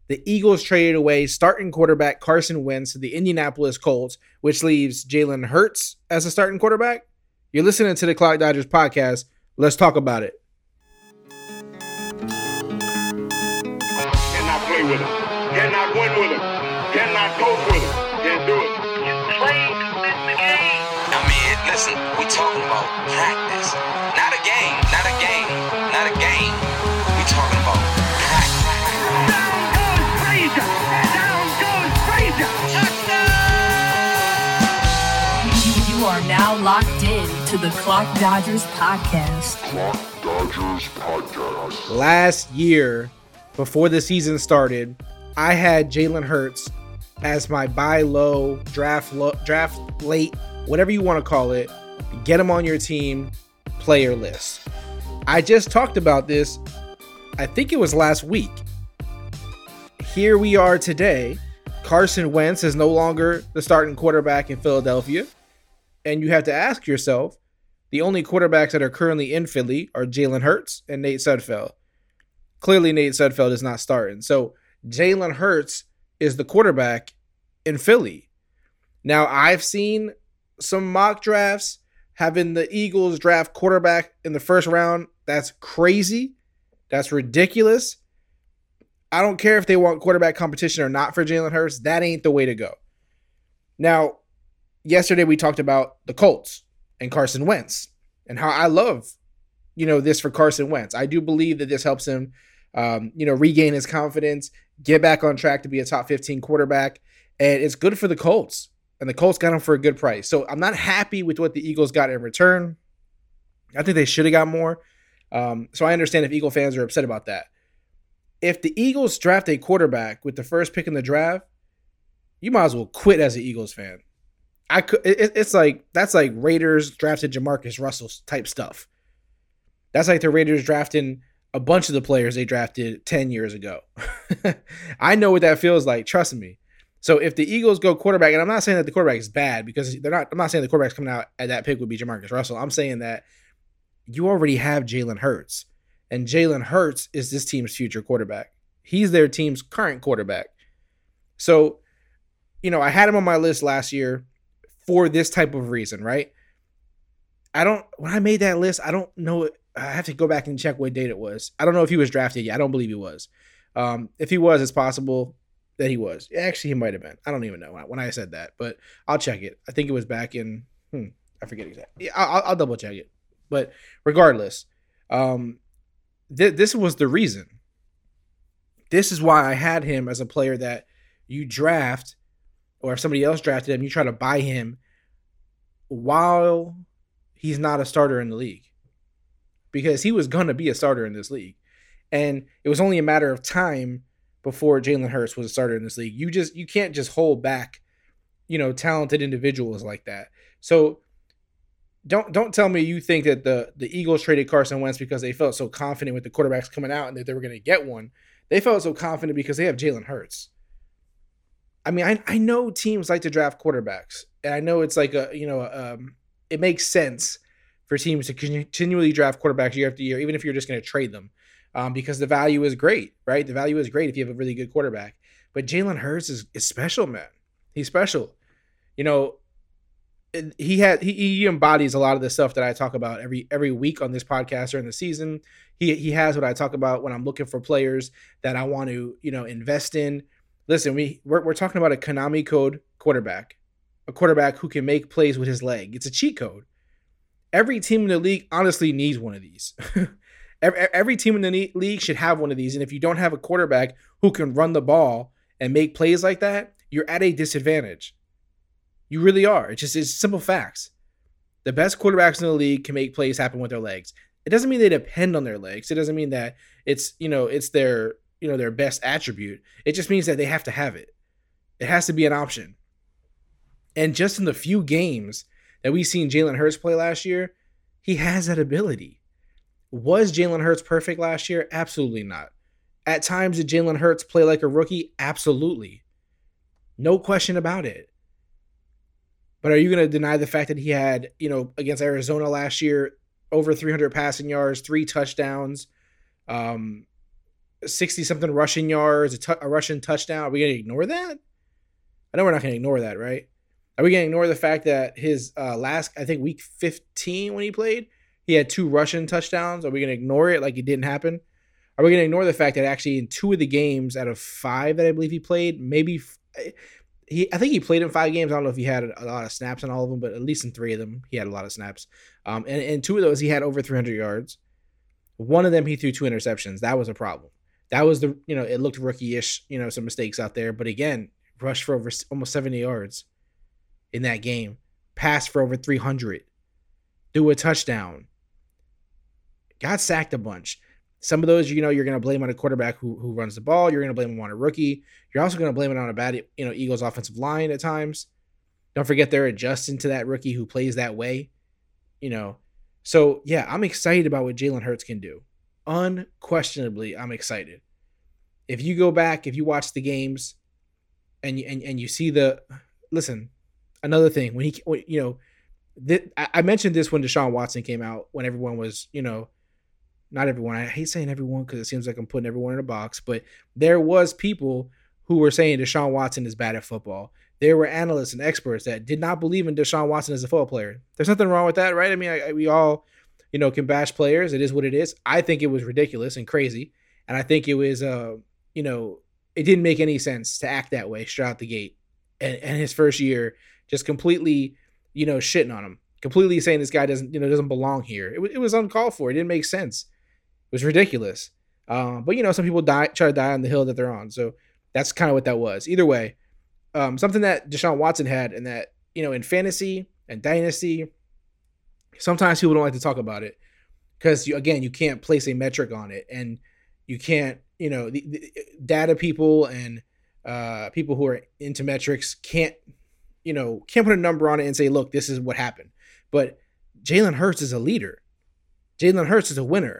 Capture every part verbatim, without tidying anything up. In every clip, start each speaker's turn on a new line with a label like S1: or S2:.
S1: the Eagles traded away starting quarterback Carson Wentz to the Indianapolis Colts, which leaves Jalen Hurts as a starting quarterback. You're listening to the Clock Dodgers podcast. Let's talk about it.
S2: Cannot play with him. Cannot win with him. Cannot coach with him. Can't do it.
S3: You play to win the game.
S4: I mean, listen, we talking about practice. Not a game. Not a game. Not a game. We talking about practice.
S3: Down goes Frazier. Down goes Frazier. Touchdown!
S5: You are now locked in to the Clock Dodgers podcast.
S2: Clock Dodgers podcast.
S1: Last year, before the season started, I had Jalen Hurts as my buy low, draft low, draft late, whatever you want to call it, get him on your team player list. I just talked about this, I think it was last week. Here we are today. Carson Wentz is no longer the starting quarterback in Philadelphia. And you have to ask yourself, the only quarterbacks that are currently in Philly are Jalen Hurts and Nate Sudfeld. Clearly, Nate Sudfeld is not starting. So Jalen Hurts is the quarterback in Philly. Now, I've seen some mock drafts having the Eagles draft quarterback in the first round. That's crazy. That's ridiculous. I don't care if they want quarterback competition or not for Jalen Hurts. That ain't the way to go. Now, yesterday we talked about the Colts and Carson Wentz and how I love, you know, this for Carson Wentz. I do believe that this helps him, um, you know, regain his confidence, get back on track to be a top fifteen quarterback. And it's good for the Colts. And the Colts got him for a good price. So I'm not happy with what the Eagles got in return. I think they should have got more. Um, so I understand if Eagle fans are upset about that. If the Eagles draft a quarterback with the first pick in the draft, you might as well quit as an Eagles fan. I could. It, it's like that's like Raiders drafted Jamarcus Russell type stuff. That's like the Raiders drafting a bunch of the players they drafted ten years ago. I know what that feels like. Trust me. So if the Eagles go quarterback, and I'm not saying that the quarterback is bad because they're not. I'm not saying the quarterback's coming out at that pick would be Jamarcus Russell. I'm saying that you already have Jalen Hurts, and Jalen Hurts is this team's future quarterback. He's their team's current quarterback. So, you know, I had him on my list last year for this type of reason, right? I don't, when I made that list, I don't know. I have to go back and check what date it was. I don't know if he was drafted yet. I don't believe he was. Um, if he was, it's possible that he was. Actually, he might have been. I don't even know when I said that, but I'll check it. I think it was back in, hmm, I forget exactly. I'll, I'll double check it. But regardless, um, th- this was the reason. This is why I had him as a player that you draft, or if somebody else drafted him, you try to buy him while he's not a starter in the league. Because he was going to be a starter in this league. And it was only a matter of time before Jalen Hurts was a starter in this league. You just you can't just hold back, you know, talented individuals like that. So don't don't tell me you think that the, the Eagles traded Carson Wentz because they felt so confident with the quarterbacks coming out and that they were going to get one. They felt so confident because they have Jalen Hurts. I mean, I I know teams like to draft quarterbacks, and I know it's like a, you know, um, it makes sense for teams to continually draft quarterbacks year after year, even if you're just going to trade them, um, because the value is great, right? The value is great if you have a really good quarterback. But Jalen Hurts is, is special, man. He's special. You know, he had he, he embodies a lot of the stuff that I talk about every every week on this podcast during the season. He he has what I talk about when I'm looking for players that I want to, you know, invest in. Listen, we we're, we're talking about a Konami code quarterback, a quarterback who can make plays with his leg. It's a cheat code. Every team in the league honestly needs one of these. every, every team in the league should have one of these. And if you don't have a quarterback who can run the ball and make plays like that, you're at a disadvantage. You really are. It's just it's simple facts. The best quarterbacks in the league can make plays happen with their legs. It doesn't mean they depend on their legs. It doesn't mean that it's, you know, it's their, you know, their best attribute. It just means that they have to have it. It has to be an option. And just in the few games that we've seen Jalen Hurts play last year, he has that ability. Was Jalen Hurts perfect last year? Absolutely not. At times, did Jalen Hurts play like a rookie? Absolutely. No question about it. But are you going to deny the fact that he had, you know, against Arizona last year, over three hundred passing yards, three touchdowns, um, sixty something rushing yards, a, t- a rushing touchdown. Are we going to ignore that? I know we're not going to ignore that, right? Are we going to ignore the fact that his uh, last, I think week fifteen when he played, he had two rushing touchdowns? Are we going to ignore it like it didn't happen? Are we going to ignore the fact that actually in two of the games out of five that I believe he played, maybe he, I think he played in five games. I don't know if he had a lot of snaps in all of them, but at least in three of them, he had a lot of snaps. Um, and in two of those, he had over three hundred yards. One of them, he threw two interceptions. That was a problem. That was the, you know, it looked rookie-ish, you know, some mistakes out there. But again, rushed for over almost seventy yards in that game. Passed for over three hundred. Threw a touchdown. Got sacked a bunch. Some of those, you know, you're going to blame on a quarterback who who runs the ball. You're going to blame him on a rookie. You're also going to blame it on a bad, you know, Eagles offensive line at times. Don't forget they're adjusting to that rookie who plays that way, you know. So, yeah, I'm excited about what Jalen Hurts can do. Unquestionably, I'm excited. If you go back, if you watch the games and you, and, and you see the – listen, another thing. When he, when, you know, th- I mentioned this when Deshaun Watson came out, when everyone was, you know – not everyone. I hate saying everyone because it seems like I'm putting everyone in a box, but there was people who were saying Deshaun Watson is bad at football. There were analysts and experts that did not believe in Deshaun Watson as a football player. There's nothing wrong with that, right? I mean, I, I, we all, you know, can bash players. It is what it is. I think it was ridiculous and crazy. And I think it was, uh, you know, it didn't make any sense to act that way straight out the gate. And, and his first year, just completely, you know, shitting on him, completely saying this guy doesn't, you know, doesn't belong here. It, it was uncalled for. It didn't make sense. It was ridiculous. Um, but, you know, some people die, try to die on the hill that they're on. So that's kind of what that was. Either way, um, something that Deshaun Watson had and that, you know, in fantasy and dynasty, sometimes people don't like to talk about it because, you, again, you can't place a metric on it. And you can't, you know, the, the data people and uh, people who are into metrics can't, you know, can't put a number on it and say, look, this is what happened. But Jalen Hurts is a leader. Jalen Hurts is a winner.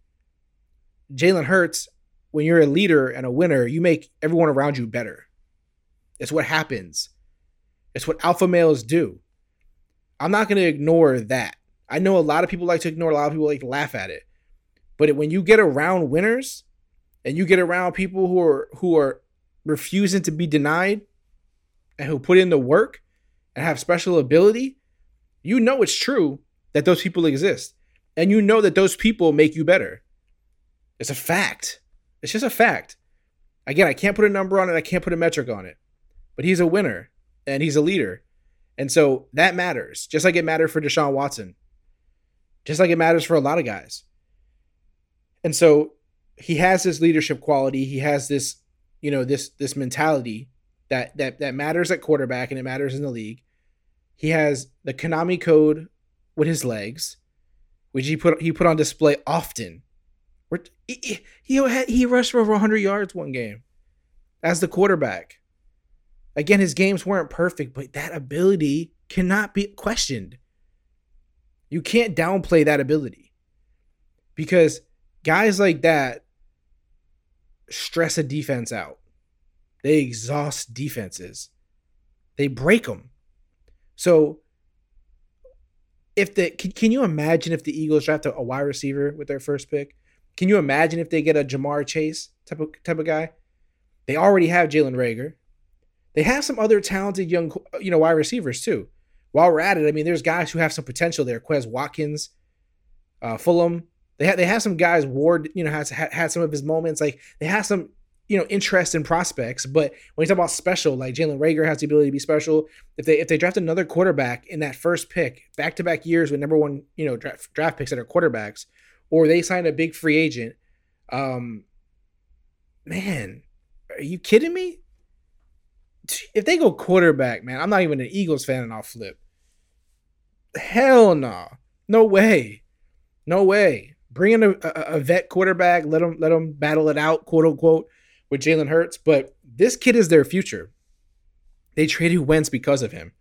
S1: Jalen Hurts, when you're a leader and a winner, you make everyone around you better. It's what happens. It's what alpha males do. I'm not going to ignore that. I know a lot of people like to ignore, a lot of people like to laugh at it. But when you get around winners and you get around people who are who are refusing to be denied and who put in the work and have special ability, you know it's true that those people exist. And you know that those people make you better. It's a fact. It's just a fact. Again, I can't put a number on it. I can't put a metric on it. But he's a winner and he's a leader. And so that matters. Just like it mattered for Deshaun Watson. Just like it matters for a lot of guys. And so he has this leadership quality. He has this, you know, this this mentality that that that matters at quarterback and it matters in the league. He has the Konami code with his legs, which he put he put on display often. He, he, he rushed for over one hundred yards one game as the quarterback. Again, his games weren't perfect, but that ability cannot be questioned. You can't downplay that ability because guys like that stress a defense out. They exhaust defenses. They break them. So if the can, can you imagine if the Eagles draft a, a wide receiver with their first pick? Can you imagine if they get a Jamar Chase type of type of guy? They already have Jalen Reagor. They have some other talented young, you know, wide receivers too. While we're at it, I mean, there's guys who have some potential there. Quez Watkins, uh, Fulham. They have they have some guys. Ward, you know, has had, had some of his moments. Like they have some, you know, interest in prospects. But when you talk about special, like Jalen Reagor has the ability to be special. If they if they draft another quarterback in that first pick, back to back years with number one, you know, draft, draft picks that are quarterbacks. Or they sign a big free agent. Um, man, are you kidding me? If they go quarterback, man, I'm not even an Eagles fan and I'll flip. Hell no. Nah. No way. No way. Bring in a, a, a vet quarterback. Let them, let them battle it out, quote unquote, with Jalen Hurts. But this kid is their future. They traded Wentz because of him.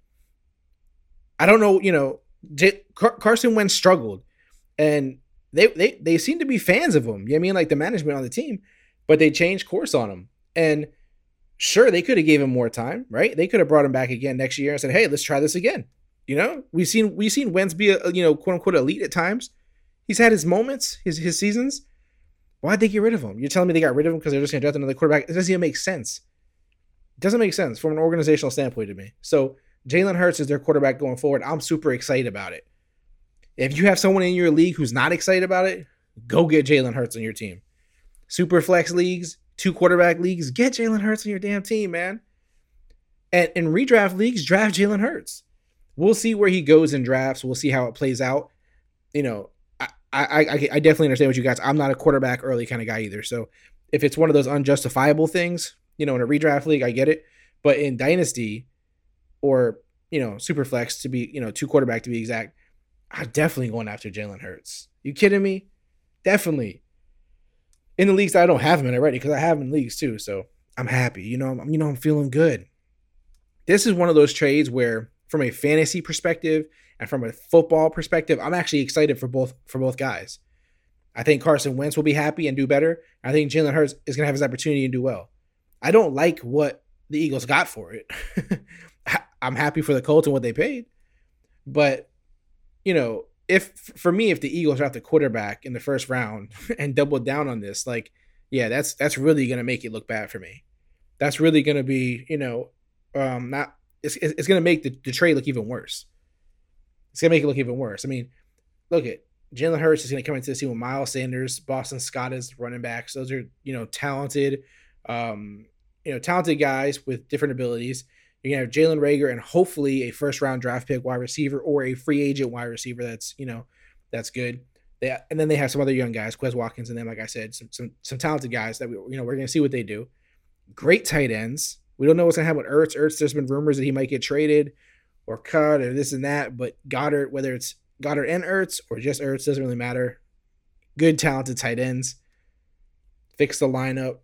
S1: I don't know, you know, J- Car- Carson Wentz struggled. And They they they seem to be fans of him. You know what I mean? Like the management on the team, but they changed course on him. And sure, they could have gave him more time, right? They could have brought him back again next year and said, "Hey, let's try this again." You know, we've seen we've seen Wentz be a, you know, quote unquote elite at times. He's had his moments, his his seasons, Why'd they get rid of him? You're telling me they got rid of him because they're just going to draft another quarterback? It doesn't even make sense. It doesn't make sense from an organizational standpoint to me. So Jalen Hurts is their quarterback going forward. I'm super excited about it. If you have someone in your league who's not excited about it, go get Jalen Hurts on your team. Super flex leagues, two quarterback leagues, get Jalen Hurts on your damn team, man. And in redraft leagues, draft Jalen Hurts. We'll see where he goes in drafts. We'll see how it plays out. You know, I, I, I, I definitely understand what you guys. I'm not a quarterback early kind of guy either. So if it's one of those unjustifiable things, you know, in a redraft league, I get it. But in Dynasty or, you know, Superflex to be, you know, two quarterback to be exact, I'm definitely going after Jalen Hurts. You kidding me? Definitely. In the leagues that I don't have him in already, because I have him in leagues too. So I'm happy. You know, I'm, you know, I'm feeling good. This is one of those trades where, from a fantasy perspective and from a football perspective, I'm actually excited for both for both guys. I think Carson Wentz will be happy and do better. I think Jalen Hurts is going to have his opportunity and do well. I don't like what the Eagles got for it. I'm happy for the Colts and what they paid. But, you know, if for me, if the Eagles draft a quarterback in the first round and double down on this, like, yeah, that's that's really going to make it look bad for me. That's really going to be, you know, um, not it's it's going to make the, the trade look even worse. It's going to make it look even worse. I mean, look at Jalen Hurts is going to come into the team with Miles Sanders, Boston Scott as running backs. Those are, you know, talented, um, you know, talented guys with different abilities. You're going to have Jalen Reagor and hopefully a first round draft pick wide receiver or a free agent wide receiver. That's, you know, that's good. They, and then they have some other young guys, Quez Watkins, and then, like I said, some some, some talented guys that we, you know, we're going to see what they do. Great tight ends. We don't know what's going to happen with Ertz. Ertz, there's been rumors that he might get traded or cut or this and that, but Goddard, whether it's Goddard and Ertz or just Ertz, doesn't really matter. Good, talented tight ends. Fix the lineup.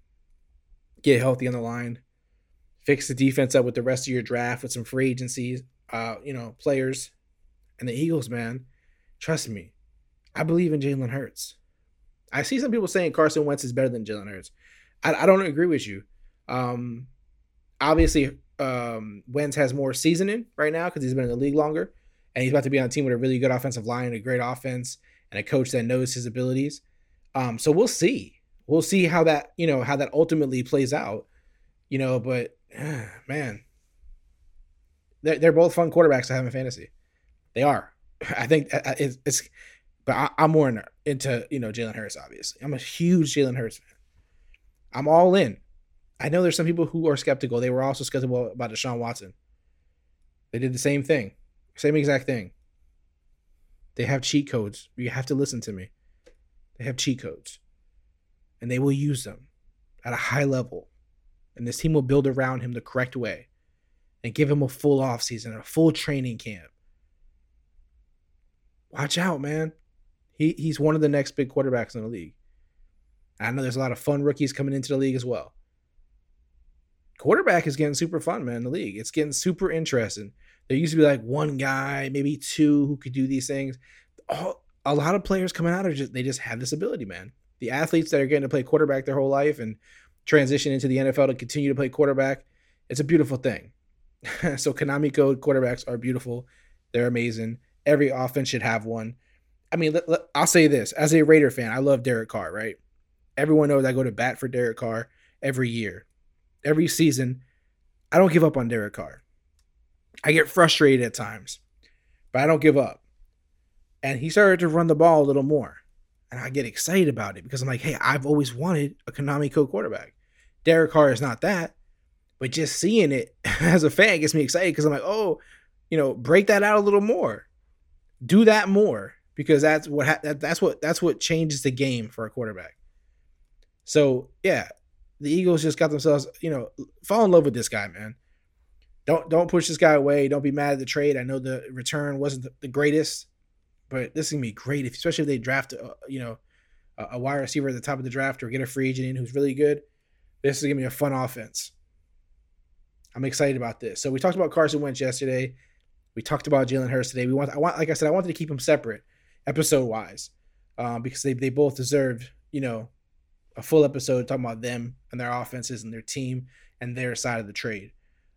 S1: Get healthy on the line. Fix the defense up with the rest of your draft with some free agencies, uh, you know, players. And the Eagles, man, trust me, I believe in Jalen Hurts. I see some people saying Carson Wentz is better than Jalen Hurts. I, I don't agree with you. Um, obviously, um, Wentz has more seasoning right now because he's been in the league longer. And he's about to be on a team with a really good offensive line, a great offense, and a coach that knows his abilities. Um, so we'll see. We'll see how that, you know, how that ultimately plays out. You know, but uh, man, they're, they're both fun quarterbacks to have in fantasy. They are. I think it's, it's but I, I'm more in, into, you know, Jalen Hurts, obviously. I'm a huge Jalen Hurts fan. I'm all in. I know there's some people who are skeptical. They were also skeptical about Deshaun Watson. They did the same thing. Same exact thing. They have cheat codes. You have to listen to me. They have cheat codes. And they will use them at a high level. And this team will build around him the correct way and give him a full offseason, a full training camp. Watch out, man. He he's one of the next big quarterbacks in the league. I know there's a lot of fun rookies coming into the league as well. Quarterback is getting super fun, man, in the league. It's getting super interesting. There used to be like one guy, maybe two who could do these things. All, a lot of players coming out are just, they just have this ability, man. The athletes that are getting to play quarterback their whole life and transition into the N F L to continue to play quarterback, it's a beautiful thing. So Konami Code quarterbacks are beautiful. They're amazing. Every offense should have one. I mean, let, let, I'll say this. As a Raider fan, I love Derek Carr, right? Everyone knows I go to bat for Derek Carr every year. Every season, I don't give up on Derek Carr. I get frustrated at times, but I don't give up. And he started to run the ball a little more. And I get excited about it because I'm like, hey, I've always wanted a Konami Code quarterback. Derek Carr is not that. But just seeing it as a fan gets me excited because I'm like, oh, you know, break that out a little more. Do that more because that's what ha- that, that's what that's what changes the game for a quarterback. So, yeah, the Eagles just got themselves, you know, fall in love with this guy, man. Don't don't push this guy away. Don't be mad at the trade. I know the return wasn't the, the greatest, but this is going to be great, if, especially if they draft, a, you know, a, a wide receiver at the top of the draft or get a free agent in who's really good. This is going to be a fun offense. I'm excited about this. So we talked about Carson Wentz yesterday. We talked about Jalen Hurts today. We want, I want, like I said, I wanted to keep them separate, episode wise, um, because they they both deserved, you know, a full episode talking about them and their offenses and their team and their side of the trade.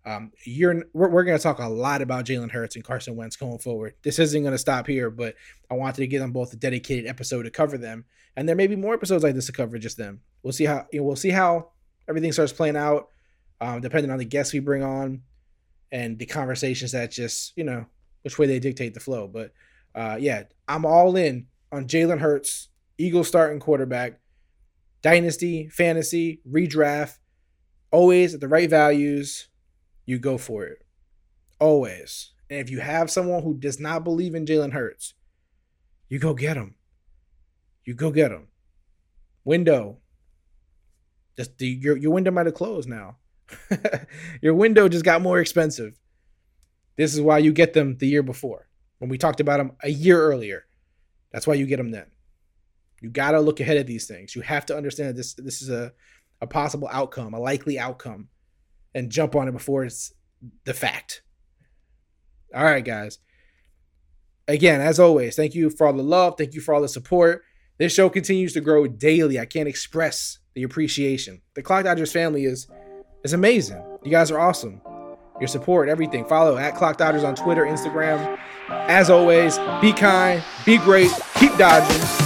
S1: Um, you're we're, we're going to talk a lot about Jalen Hurts and Carson Wentz going forward. This isn't going to stop here, but I wanted to give them both a dedicated episode to cover them, and there may be more episodes like this to cover just them. We'll see how you know, we'll see how everything starts playing out, um, depending on the guests we bring on and the conversations that just you know which way they dictate the flow. But uh, yeah, I'm all in on Jalen Hurts, Eagles starting quarterback, dynasty, fantasy, redraft, always at the right values. You go for it. Always. And if you have someone who does not believe in Jalen Hurts, you go get him. You go get him. Window. Just the, your, your window might have closed now. Your window just got more expensive. This is why you get them the year before. When we talked about them a year earlier. That's why you get them then. You got to look ahead at these things. You have to understand that this, this is a, a possible outcome, a likely outcome. And jump on it before it's the fact. All right, guys. Again, as always, thank you for all the love. Thank you for all the support. This show continues to grow daily. I can't express the appreciation. The Clock Dodgers family is, is amazing. You guys are awesome. Your support, everything. Follow at Clock Dodgers on Twitter, Instagram. As always, be kind, be great, keep dodging.